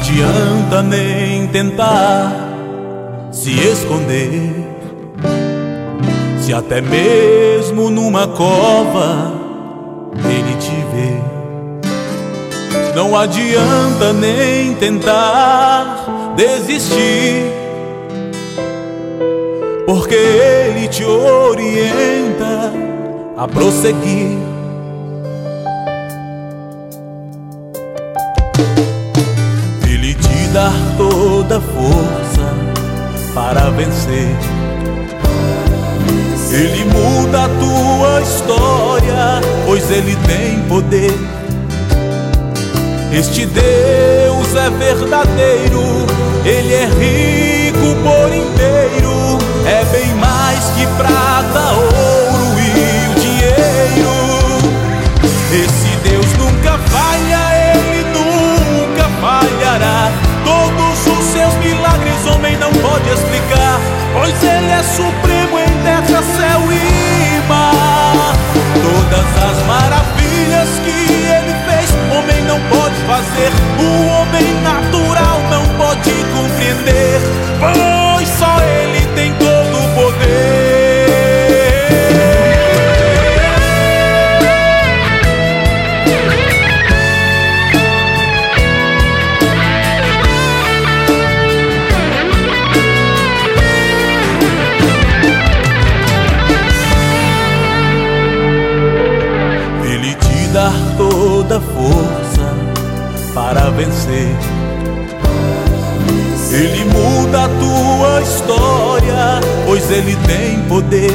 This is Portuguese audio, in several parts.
adianta nem tentar se esconder, se até mesmo numa cova ele te vê. Não adianta nem tentar desistir, porque ele te orienta a prosseguir. Ele te dá toda a força para vencer. Ele muda a tua história, pois ele tem poder. Este Deus é verdadeiro, ele é rico por inteiro. É bem mais que prata, ouro e o dinheiro. Esse Deus nunca falha, ele nunca falhará. Todos os seus milagres homem não pode explicar, pois ele é supremo em terra, céu e mar. Todas as maravilhas que ele fez, homem não pode fazer. O homem natural não pode compreender, pois só ele tem todo o poder. Ele te dá toda a força para vencer. Ele muda a tua história, pois ele tem poder.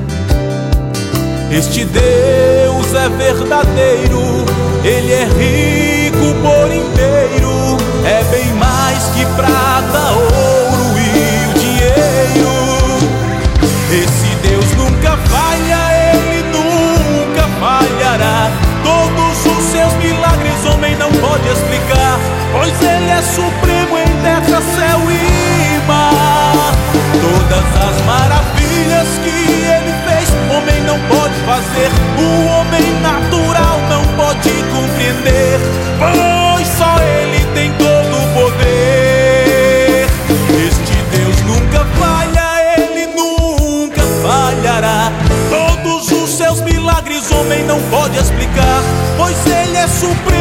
Este Deus é verdadeiro, ele é rico por inteiro. É bem mais que prata, ouro e o dinheiro. Esse Deus nunca falha, ele nunca falhará. Todos os seus milagres homem não pode explicar, pois ele é supremo em terra, céu e mar. Todas as maravilhas que ele fez, homem não pode fazer. O homem natural não pode compreender, pois só ele tem todo o poder. Este Deus nunca falha, ele nunca falhará. Todos os seus milagres homem não pode explicar, pois ele é supremo